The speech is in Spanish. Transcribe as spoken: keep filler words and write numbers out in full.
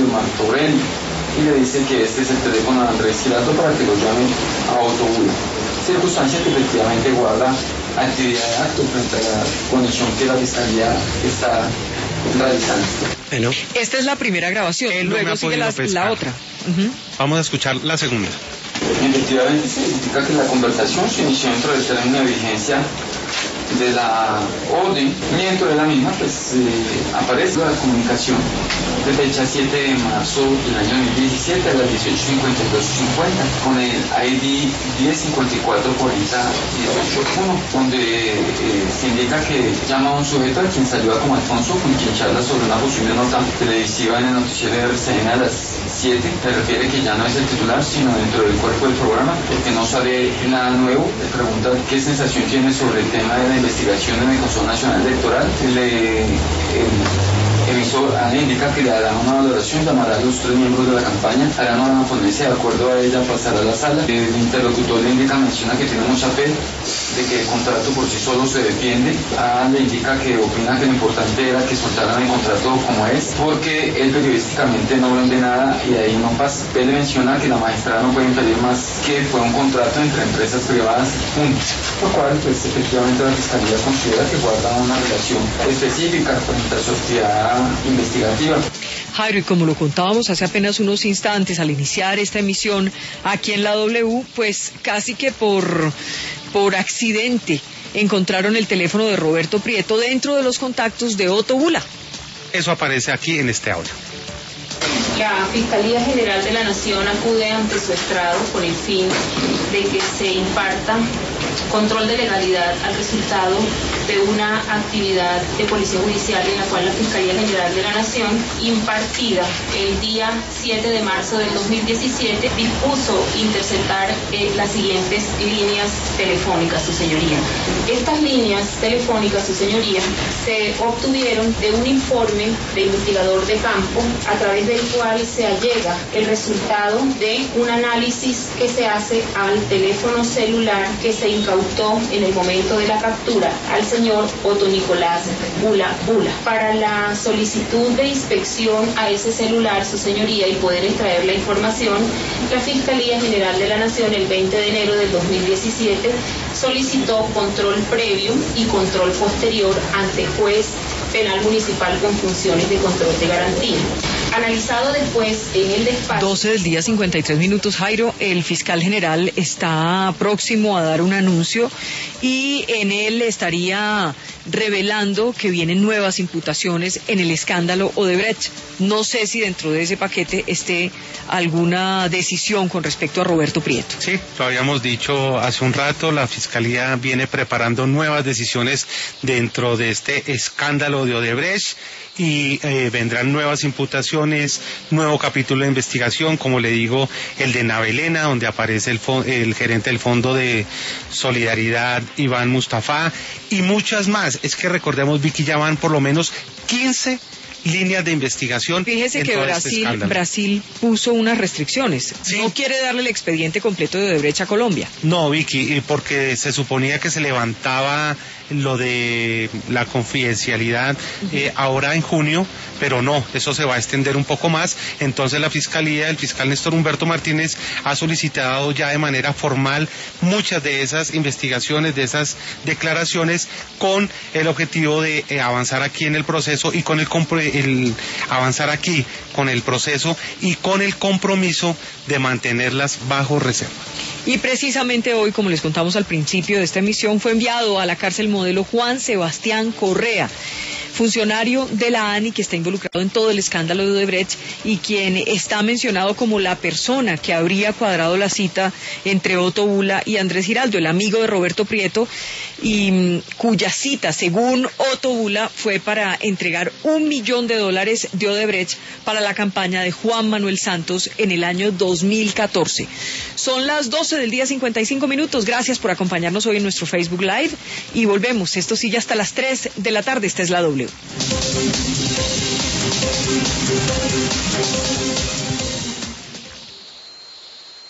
de Marco Aurelio y le dice que este es el teléfono de Andrés Giraldo para que lo llame a Otto Bula. Circunstancia que efectivamente guarda actividad de acto frente a la conexión que la Fiscalía está realizando. Bueno, esta es la primera grabación, Él no luego sigue la, la otra. Uh-huh. Vamos a escuchar la segunda. Efectivamente se indica que la conversación se inició dentro del término de vigencia de la orden y dentro de la misma pues eh, aparece la comunicación de fecha siete de marzo del año dos mil diecisiete a las dieciocho cincuenta y dos cincuenta con el I D diez cincuenta y cuatro cuarenta dieciocho uno, donde eh, se indica que llama a un sujeto a quien saluda como Alfonso, con quien charla sobre una posible nota televisiva en el noticiero de R C N a las siete. Le refiere que ya no es el titular sino dentro del cuerpo del programa porque no sale nada nuevo. Le pregunta qué sensación tiene sobre el tema de la investigación en el Consejo Nacional Electoral. Le, el emisor le indica que le hará una valoración, llamará a los tres miembros de la campaña, harán una ponencia, de acuerdo a ella pasará a la sala. El interlocutor le indica, menciona que tiene mucha fe de que el contrato por sí solo se defiende. A le indica que opina que lo importante era que soltaran el contrato como es, porque él periodísticamente no vende nada y de ahí no pasa. Él le menciona que la magistrada no puede impedir más que fue un contrato entre empresas privadas, punto. Lo cual, pues efectivamente la Fiscalía considera que guarda una relación específica frente a su actividad investigativa. Jairo, y como lo contábamos hace apenas unos instantes al iniciar esta emisión aquí en la W, pues casi que por, por accidente encontraron el teléfono de Roberto Prieto dentro de los contactos de Otto Bula. Eso aparece aquí en este audio. La Fiscalía General de la Nación acude ante su estrado con el fin de que se imparta control de legalidad al resultado de una actividad de policía judicial en la cual la Fiscalía General de la Nación, impartida el día siete de marzo del dos mil diecisiete, dispuso interceptar eh, las siguientes líneas telefónicas, su señoría. Estas líneas telefónicas, su señoría, se obtuvieron de un informe de investigador de campo a través del cual se allega el resultado de un análisis que se hace al teléfono celular que se incautó en el momento de la captura al señor Otto Nicolás Bula Bula. Para la solicitud de inspección a ese celular, su señoría, y poder extraer la información, la Fiscalía General de la Nación el veinte de enero del dos mil diecisiete solicitó control previo y control posterior ante juez penal municipal con funciones de control de garantía. Analizado después en el despacho... doce del día, cincuenta y tres minutos, Jairo. El fiscal general está próximo a dar un anuncio y en él estaría revelando que vienen nuevas imputaciones en el escándalo Odebrecht. No sé si dentro de ese paquete esté alguna decisión con respecto a Roberto Prieto. Sí, lo habíamos dicho hace un rato, la Fiscalía viene preparando nuevas decisiones dentro de este escándalo de Odebrecht y eh, vendrán nuevas imputaciones, nuevo capítulo de investigación, como le digo, el de Navelena, donde aparece el, el gerente del Fondo de Solidaridad, Iván Mustafa, y muchas más. Es que recordemos, Vicky, ya van por lo menos quince líneas de investigación. Fíjese que Brasil, este Brasil puso unas restricciones. ¿Sí? No quiere darle el expediente completo de Odebrecht a Colombia. No, Vicky, porque se suponía que se levantaba lo de la confidencialidad eh, ahora en junio, pero no, eso se va a extender un poco más. Entonces la Fiscalía, el fiscal Néstor Humberto Martínez, ha solicitado ya de manera formal muchas de esas investigaciones, de esas declaraciones, con el objetivo de eh, avanzar aquí en el proceso y con el, el avanzar aquí con el proceso y con el compromiso de mantenerlas bajo reserva. Y precisamente hoy, como les contamos al principio de esta emisión, fue enviado a la cárcel modelo Juan Sebastián Correa, funcionario de la A N I que está involucrado en todo el escándalo de Odebrecht y quien está mencionado como la persona que habría cuadrado la cita entre Otto Bula y Andrés Giraldo, el amigo de Roberto Prieto, y mm, cuya cita, según Otto Bula, fue para entregar un millón de dólares de Odebrecht para la campaña de Juan Manuel Santos en el año dos mil catorce. Son las doce del día, cincuenta y cinco minutos. Gracias por acompañarnos hoy en nuestro Facebook Live y volvemos. Esto sigue hasta las tres de la tarde. Esta es la W.